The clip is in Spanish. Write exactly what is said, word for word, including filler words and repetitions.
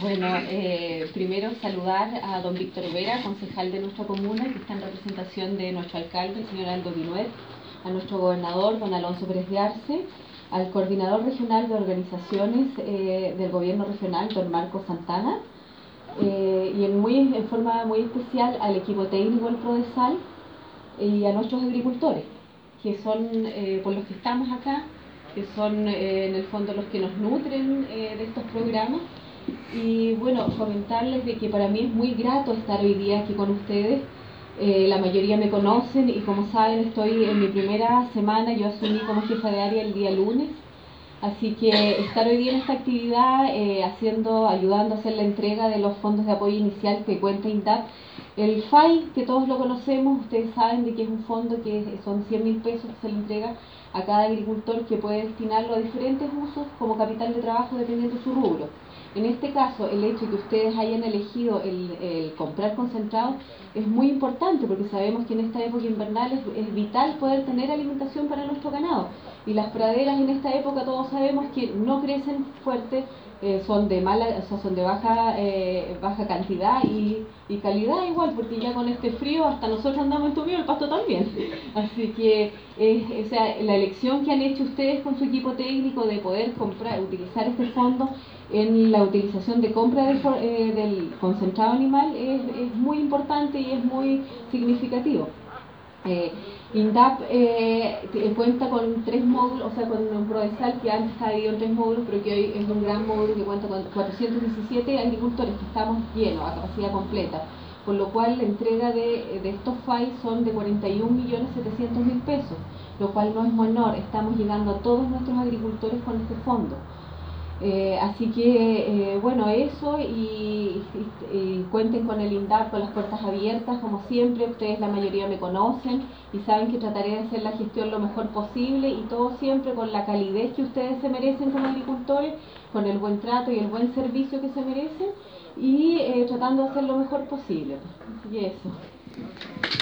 Bueno, eh, primero saludar a don Víctor Vera, concejal de nuestra comuna, que está en representación de nuestro alcalde, el señor Aldo Vinuet, a nuestro gobernador, don Alonso Pérez de Arce, al coordinador regional de organizaciones eh, del gobierno regional, don Marco Santana, eh, y en, muy, en forma muy especial al equipo técnico del Prodesal y a nuestros agricultores, que son eh, por los que estamos acá, que son eh, en el fondo los que nos nutren eh, de estos programas. Y bueno, comentarles de que para mí es muy grato estar hoy día aquí con ustedes. Eh, la mayoría me conocen y como saben estoy en mi primera semana, yo asumí como jefa de área el día lunes. Así que estar hoy día en esta actividad, eh, haciendo, ayudando a hacer la entrega de los fondos de apoyo inicial que cuenta INDAP. El F A I, que todos lo conocemos, ustedes saben de que es un fondo que son cien mil pesos que se le entrega a cada agricultor que puede destinarlo a diferentes usos como capital de trabajo dependiendo de su rubro. En este caso, el hecho de que ustedes hayan elegido el, el comprar concentrado es muy importante porque sabemos que en esta época invernal es, es vital poder tener alimentación para nuestro ganado. Y las praderas en esta época todos sabemos que no crecen fuerte, eh, son de mala, o sea, son de baja, eh, baja cantidad y, y calidad igual, porque ya con este frío hasta nosotros andamos entumidos, el pasto también. Así que eh, o sea, la elección que han hecho ustedes con su equipo técnico de poder comprar, utilizar este fondo en la utilización de compra del, eh, del concentrado animal es, es muy importante y es muy significativo. Eh, INDAP eh, cuenta con tres módulos, o sea, con un Prodesal que antes estaba dividido en tres módulos, pero que hoy es un gran módulo que cuenta con cuatrocientos diecisiete agricultores, que estamos llenos, a capacidad completa, por lo cual la entrega de, de estos F A I son de cuarenta y un millones setecientos mil pesos, lo cual no es menor, estamos llegando a todos nuestros agricultores con este fondo. Eh, así que, eh, bueno, eso y, y, y cuenten con el INDAP con las puertas abiertas, como siempre. Ustedes la mayoría me conocen y saben que trataré de hacer la gestión lo mejor posible y todo siempre con la calidez que ustedes se merecen como agricultores, con el buen trato y el buen servicio que se merecen y eh, tratando de hacer lo mejor posible. Así que eso.